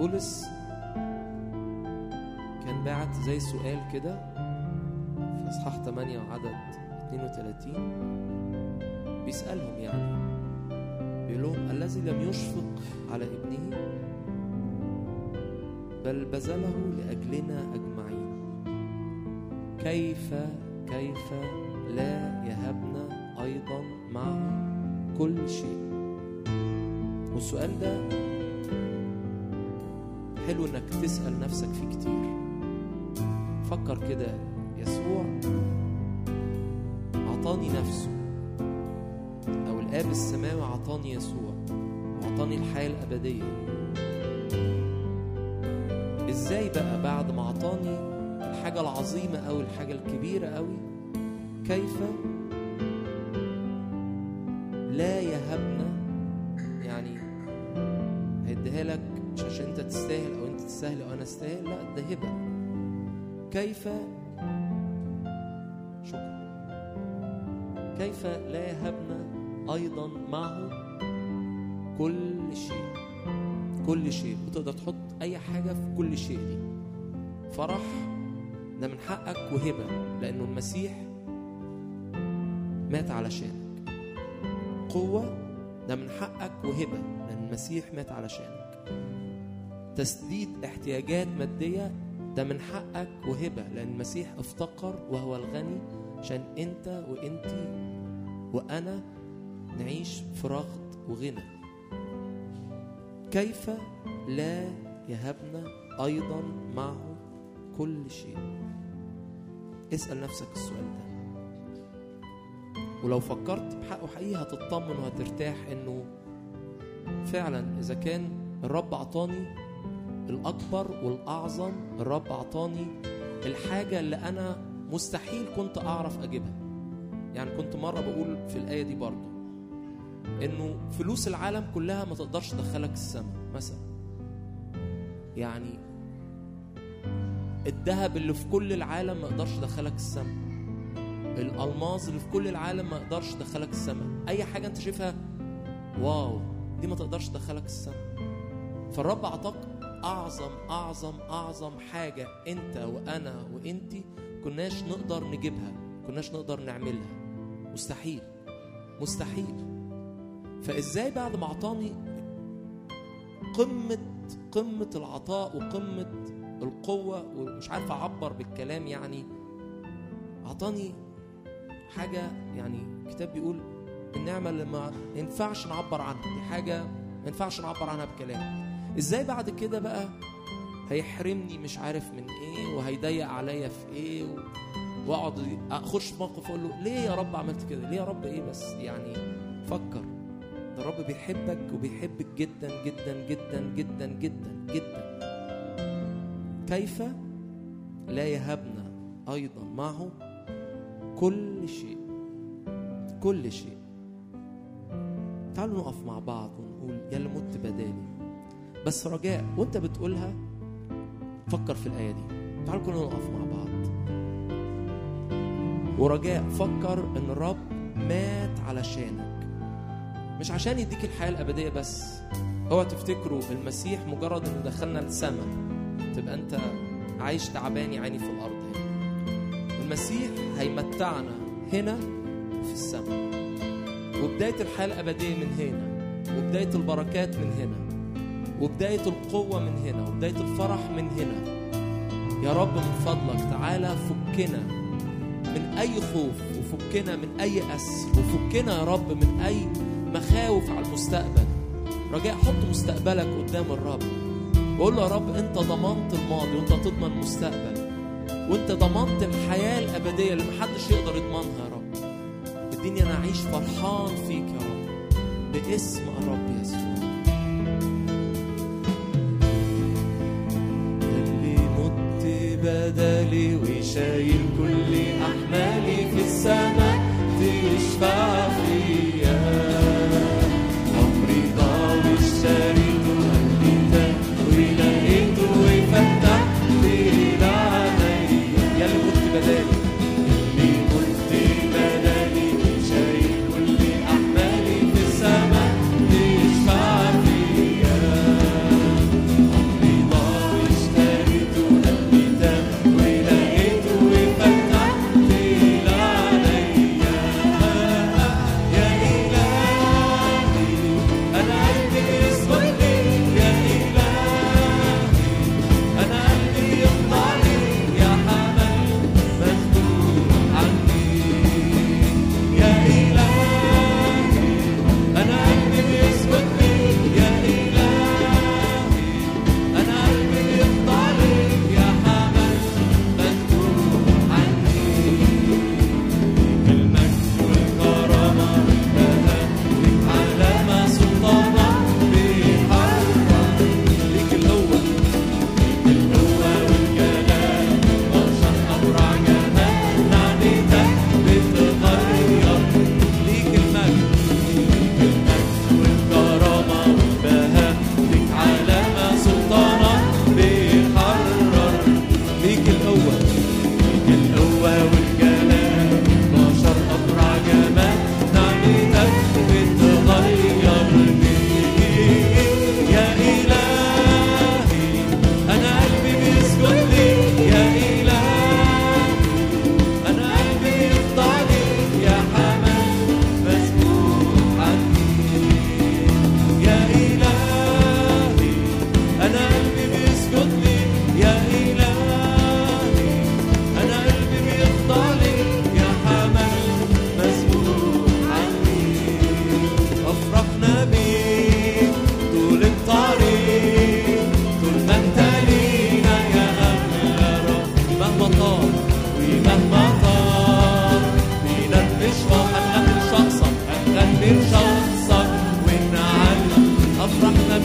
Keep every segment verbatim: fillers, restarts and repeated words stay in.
بولس كان باعت زي سؤال كده في اصحاح ثمانية وعدد اثنين وثلاثين، بيسألهم يعني بيقول لهم: الذي لم يشفق على ابنه بل بذله لأجلنا أجمعين، كيف كيف لا يهبنا أيضا معه كل شيء؟ والسؤال ده حلو انك تسأل نفسك فيه كتير. فكر كده، يسوع عطاني نفسه، او الآب السماوي عطاني يسوع وعطاني الحياة الأبدية. ازاي بقى بعد ما عطاني الحاجة العظيمة او الحاجة الكبيرة قوي، كيف لا يهبنا؟ يعني هيديها لك مش عشان انت تستاهل او انت تستاهل او انا استاهل، لا ده هبة. كيف شكرا كيف لا يهبنا ايضا معه كل شيء؟ كل شيء، وتقدر تحط اي حاجة في كل شيء دي. فرح ده من حقك وهبة لانه المسيح مات علشانك. قوة ده من حقك وهبة لأن المسيح مات علشانك. تسديد احتياجات مادية ده من حقك وهبة لأن المسيح افتقر وهو الغني عشان انت وانتي وأنا نعيش في رغد وغنى. كيف لا يهبنا أيضا معه كل شيء؟ اسأل نفسك السؤال ده، ولو فكرت بحقه حقيقي هتطمن وهترتاح انه فعلا اذا كان الرب عطاني الاكبر والاعظم، الرب عطاني الحاجة اللي انا مستحيل كنت اعرف اجيبها. يعني كنت مرة بقول في الآية دي برضو انه فلوس العالم كلها ما تقدرش تدخلك السماء مثلا. يعني الذهب اللي في كل العالم ما يقدرش يدخلك السماء، الألماظ اللي في كل العالم ما يقدرش يدخلك السماء. أي حاجة أنت شايفها واو دي ما تقدرش تدخلك السماء. فالرب عطاك أعظم أعظم أعظم حاجة أنت وأنا وأنتي كناش نقدر نجيبها، كناش نقدر نعملها. مستحيل مستحيل. فإزاي بعد ما عطاني قمة قمة العطاء وقمة القوة ومش عارف أعبر بالكلام، يعني عطاني حاجة يعني الكتاب بيقول النعمة اللي ما ينفعش نعبر عنها، دي حاجة ما ينفعش نعبر عنها بكلام. ازاي بعد كده بقى هيحرمني مش عارف من ايه وهيضيق عليا في ايه و... واقعد اخش في موقف اقول له ليه يا رب عملت كده؟ ليه يا رب ايه؟ بس يعني فكر، ده الرب بيحبك وبيحبك جدا جدا جدا جدا جدا جدا. كيف لا يهبنا ايضا معه كل شيء كل شيء. تعالوا نقف مع بعض ونقول يا اللي مت بدالي. بس رجاء وانت بتقولها فكر في الآية دي. تعالوا كلنا نقف مع بعض ورجاء فكر ان الرب مات علشانك، مش عشان يديك الحياة الأبدية بس. اوعى تفتكروا المسيح مجرد انه دخلنا السماء تبقى انت عايش تعبان عيني في الأرض. هنا المسيح هيمتعنا هنا في السماء، وبداية الحياة الأبدية من هنا، وبداية البركات من هنا، وبداية القوة من هنا، وبداية الفرح من هنا. يا رب من فضلك تعالى فكنا من أي خوف، وفكنا من أي أسر، وفكنا يا رب من أي مخاوف على المستقبل. رجاء حط مستقبلك قدام الرب وقول له يا رب أنت ضمنت الماضي وأنت تضمن المستقبل، وأنت ضمنت الحياة الأبدية اللي محدش يقدر يضمنها. يا رب اديني أنا أعيش فرحان فيك يا رب باسم الرب يسوع. اللي مت بدالي وشايل كل أحمالي في السماء تشفع فيا، عمري ضاع اشتريته قلبي ولقيته وفتحت لي عليا. يا اللي مت بدالي اللي مت بدالي وشايل كل أحمالي في السماء تشفع فيا، عمري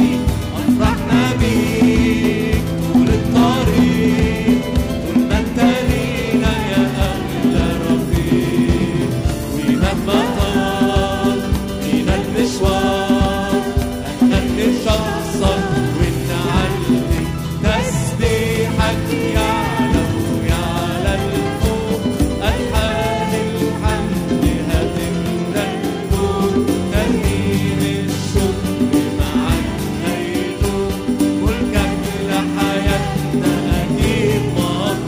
أفرحنا بيك طول الطريق، طول ما أنت لينا يا أغلى رفيق. ومهما طال بينا المشوار هنغني شخصك ونعلي تسبيحك يعلى ويعلى الفوق. ألحان الحمد هتملى الكون، ترنيم الشكر معاك هيدوم. ملكك لحياتنا أكيد مطلوب،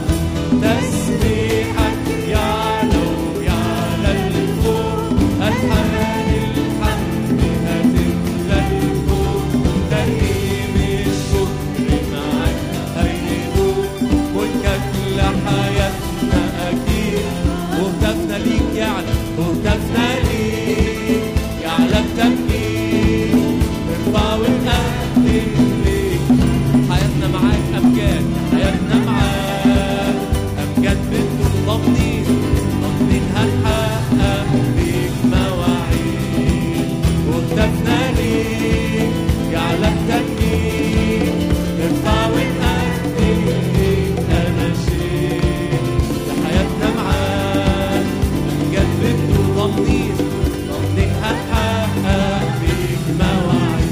تسبيحك يعلى ويعلى الفوق. ألحان الحمد هتملى الكون، ترنيم الشكر معاك هيدوم. ملكك لحياتنا أكيد. وهتفنا ليك يعلى، وهتفنا ليك يعلى التمجيد. نرفع ونقدم ليك حياتنا معاك أمجاد، حياتنا معاك أمجاد بدون ضمنين، ضمنين هنحقق ليك مواعيد. وهتفنا ليك يعلى التمجيد. نرفع ونقدم ليك أناشيد. حياتنا معاك أمجاد بدون ضمنين، ضمنين هنحقق ليك مواعيد.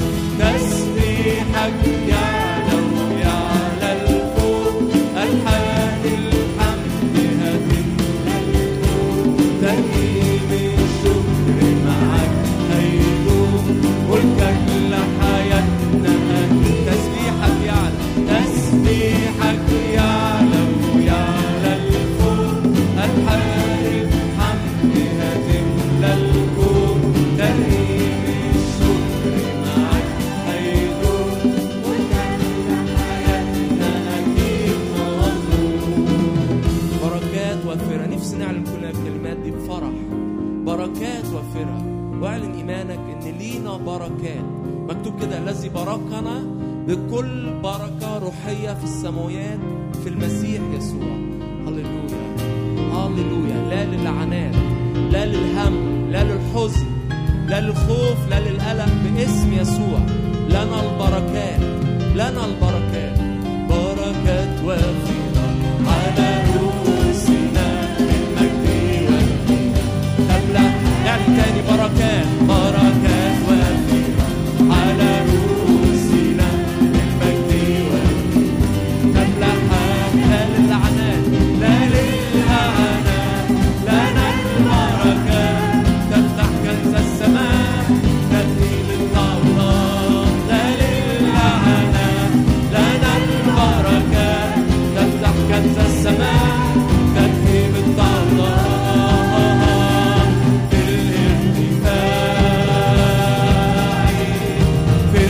تسبيحك يعلى ويعلى الفوق. ألحان الحمد هتملى الكون، ترنيم الشكر معاك هيدوم. ملكك لحياتنا أكيد. تسبيحك يعلى، تسبيحك يعلى ويعلى الفوق. ألحان الحمد هتملى الكون، ترنيم الشكر معاك هيدوم. ملكك لحياتنا أكيد مطلوب. بركات وافرة. نفسي نعلن كل الكلمات دي بفرح. بركات وافرة. واعلن إيمانك إن لينا بركات. مكتوب كده الذي باركنا بكل بركة روحية في السماوات في المسيح يسوع. هللويا هللويا. لا للعنات، لا للهم، لا للحزن، لا للخوف، لا للقلق. باسم يسوع لنا البركات، لنا البركات. بركات وافرة على رؤوسنا بالمجد والغنى. تملأ يعني تاني بركات، بركات وافرة على رؤوسنا بالمجد والغنى. تملأ لا للعنات، لا للعنات، لنا البركات. تفتح كنز السماء، ترتيب الطاولات. لا للعنات، لنا البركات. تفتح كنز السماء، ترتيب الطاولات. في الارتفاع، في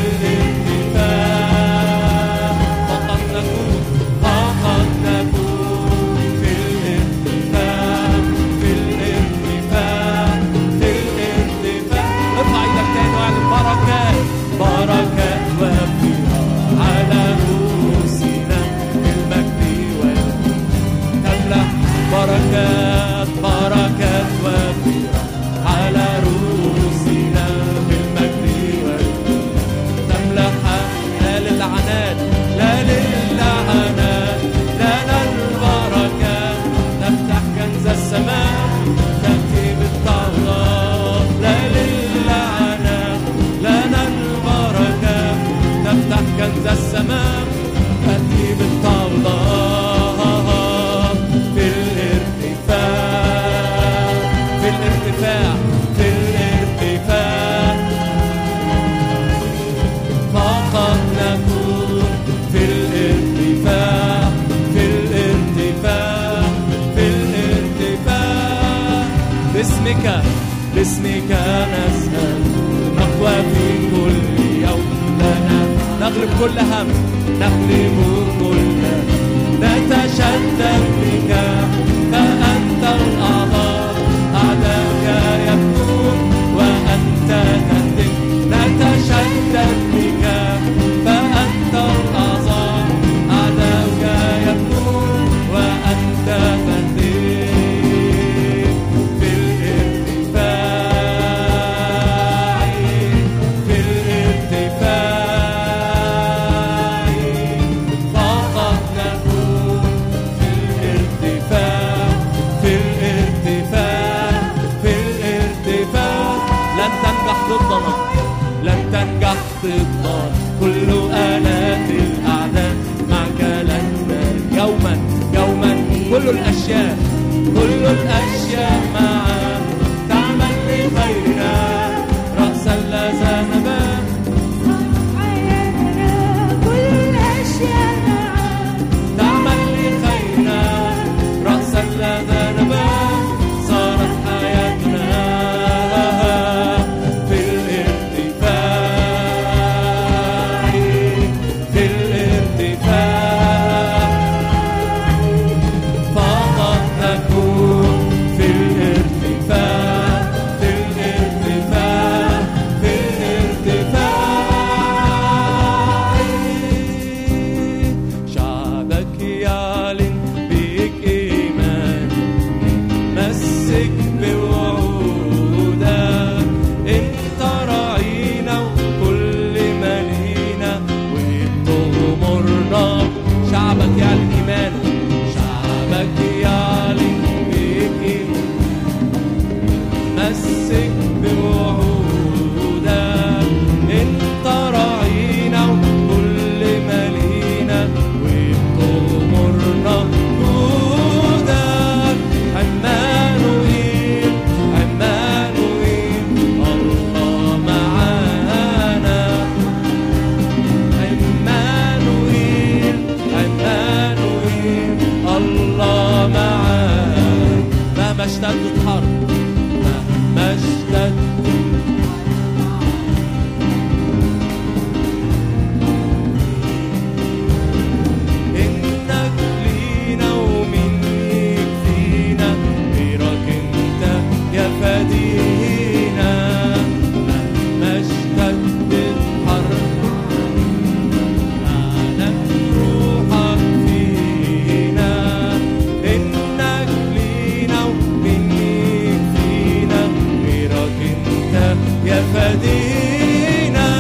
الارتفاع فقط نكون، فقط نكون. في الارتفاع، في الارتفاع، في الارتفاع. ارفع ايدك تاني واعلن بركات، بركات وافرة على رؤوسنا بالمجد والغنى. تملأ بركات، بركات وافرة على رؤوسنا بالمجد والغنى. تملأ لا للعنات، لا للعنات، لنا البركات. تفتح كنز السماء، تأتي بالطاولات. لا للعنات، لنا البركات. تفتح كنز السماء، تأتي بالطاولات. في الارتفاع، في الارتفاع، في الارتفاع فقط نكون. في الارتفاع، في الارتفاع، في الارتفاع. باسمك، باسمك نسأل نقوى في كل يوم. لنا نغلب كل هم، نغلب كل هم. نتشدد بك فأنت الأعظم. أعداءك يبكون وأنت تهدم. نتشدد بك فأنت الأعظم. أعداءك يبكون وأنت تهدم. في الارتفاع، في الارتفاع النار. كل آلات الأعداء معك لن يوما يوما كل الأشياء كل الأشياء معك تعمل لخيرنا رأسا لا ذهبا. كل الأشياء معك تعمل لخيرنا رأسا لا ذهبا. صارت حياتنا في الارتفاع في الارتفاع فقط نكون في الارتفاع في الارتفاع في الارتفاع. شعبك يعلن بك إيمان مسك بوعودك انت راعينا وكل مالينا وبتغمرنا. شعبك يعلن إيمانه شعبك يعلن بك مسك بوعودك انت راعينا وكل مالينا وبتغمرنا جودك. عمانوئيل عمانوئيل الله معانا. عمانوئيل عمانوئيل الله معانا. مهما اشتدت حرب مهما اشتدت إنك لينا ومن يكفينا غيرك أنت يا فدينا. مهما اشتدت حرب معلن روحك فينا. إنك لينا ومن يكفينا غيرك أنت يا فدينا.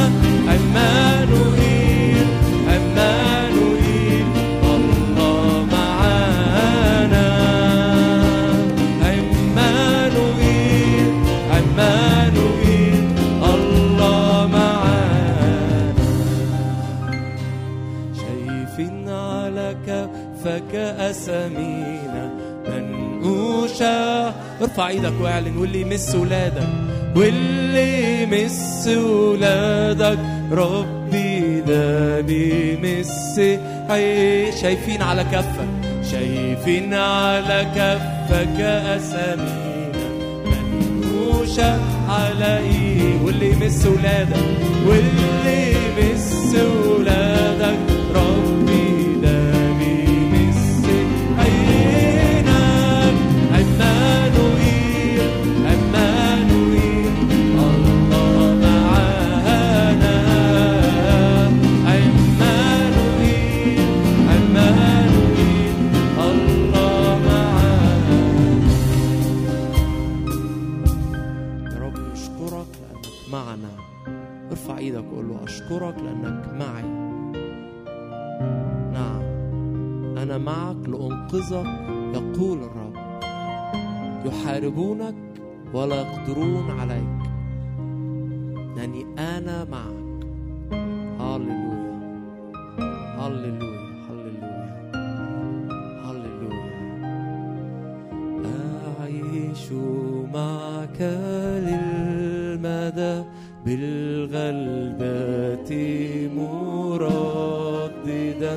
عمانوئيل عمانوئيل الله معانا. عمانوئيل عمانوئيل الله معانا. شايفين على كفك أسامينا منقوشة. ارفع ايدك واعلن. واللي يمس ولادك واللي يمس ولادك ربي ده بيمس عيش. شايفين على كفك شايفين على كفك أسامينا منقوشة على ايه. واللي يمس ولادك واللي يمس ولادك ربي ده بيمس عينك. عمانوئيل عمانوئيل الله معانا. عمانوئيل عمانوئيل الله معانا. يا رب نشكرك لأنك معنا. ارفع ايدك وقول له أشكرك لأنك معي. نعم أنا معك لأنقذك يقول الرب. يحاربونك ولا يقدرون عليك لأني أنا معك. هاللويا هاللويا هاللويا هاللويا. أعيش معك للمدى بالغلبة مرددا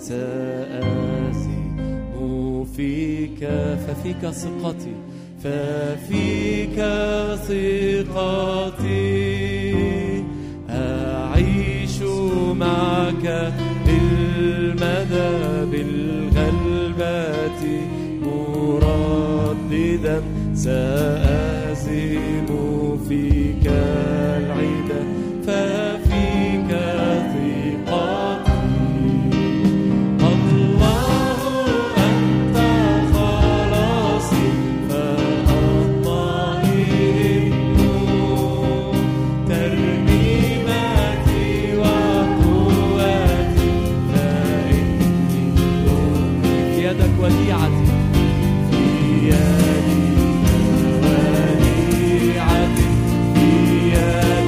سأزم فيك. ففيك ثقتي ففيك ثقتي. أعيش معك للمدى بالغلبة مرددا سأزم فيك العيد. ففيك ثقتي. الله أنت خلاصي فأطمئن. ترنيمتي وقوتي فإني أمي. في يدك وديعتي في يدي وديعتي في يدي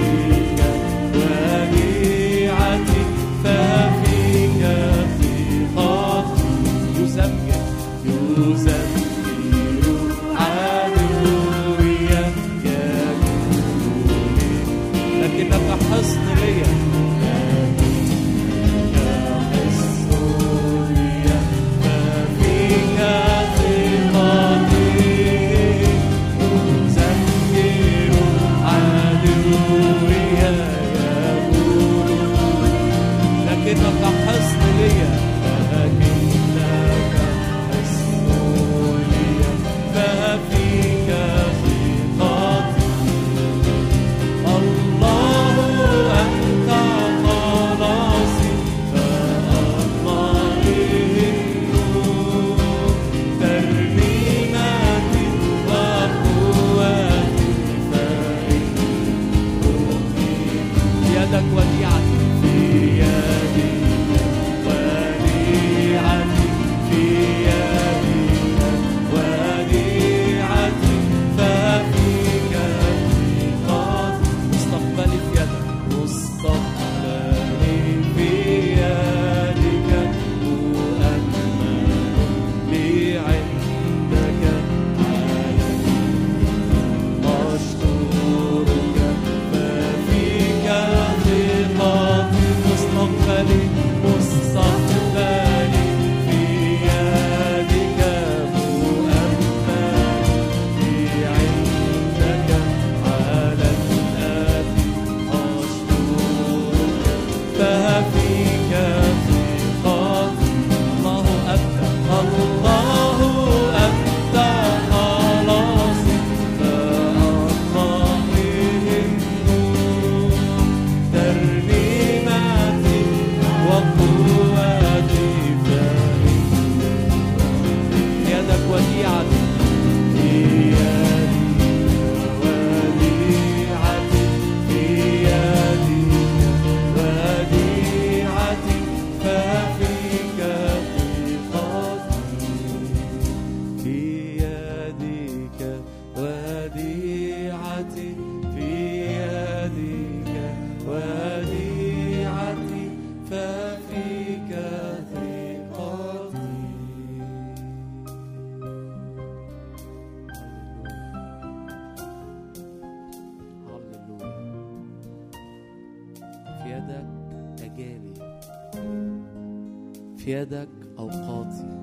في يدك أوقاتي،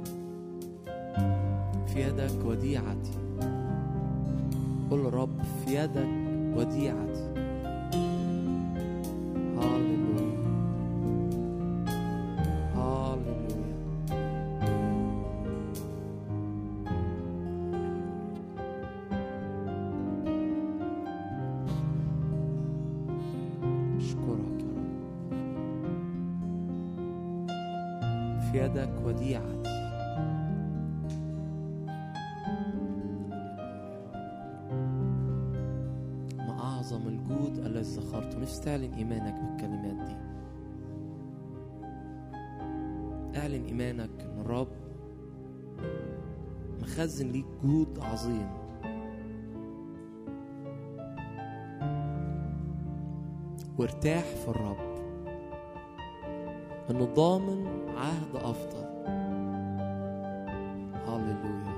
في يدك وديعتي. قل رب في يدك وديعتي. هاليلويا هاليلويا. أشكرك يا رب. في يدك وديعتي. أعظم الجود الذي ذكرته. نفسي تعلن إيمانك بالكلمات دي. اعلن إيمانك إن الرب مخزن ليك جود عظيم. وارتاح في الرب إنه ضامن عهد أفضل. هاليلويا.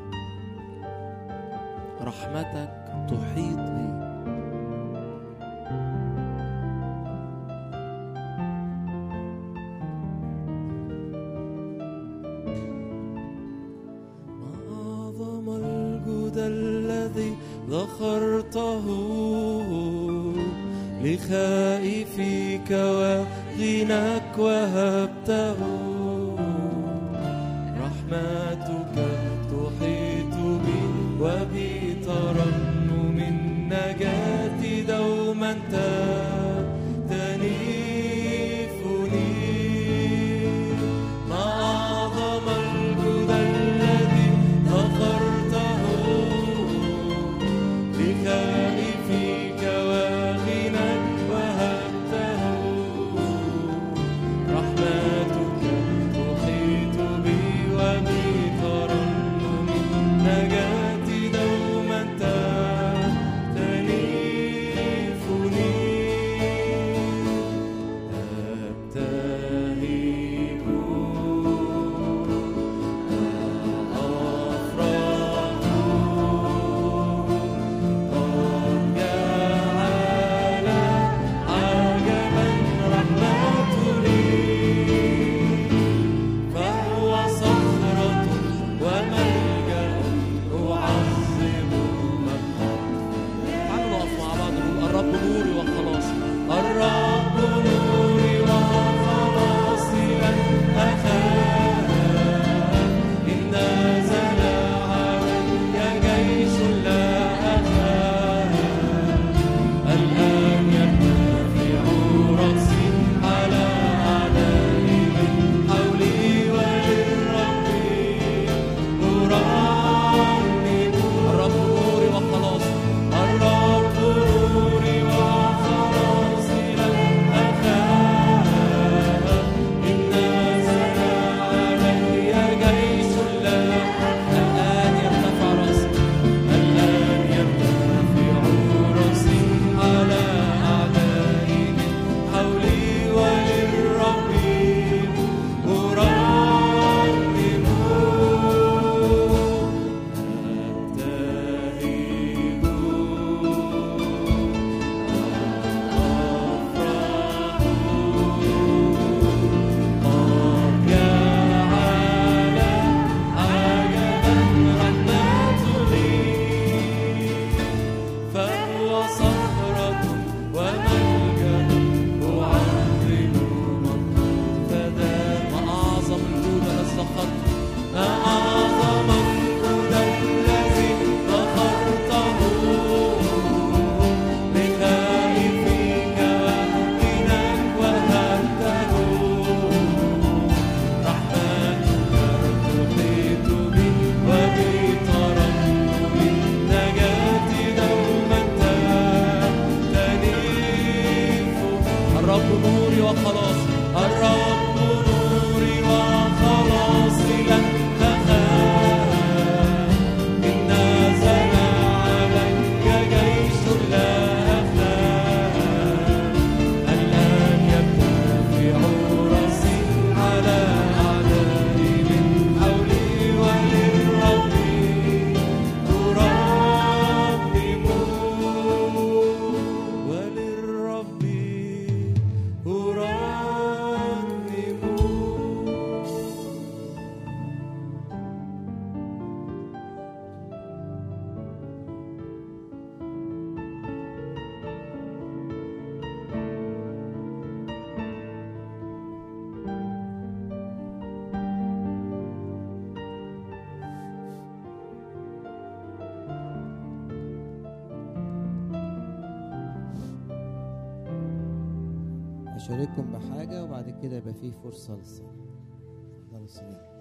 رحمتك تحيط بي. ذخرته لخائفيك وغناك وهبته. رحمتك تحيط بي وبي ترنم النجاة دوما تنيفني. ما أعظم الجود الذي ذكرته لخائفيك وغناك وهبته. رحمتك تحيط بي وبي ترنم النجاة دوما تنيفني. هشارككم بحاجة وبعد كده يبقى فيه فرصة للصلاة. اتفضلوا سلام.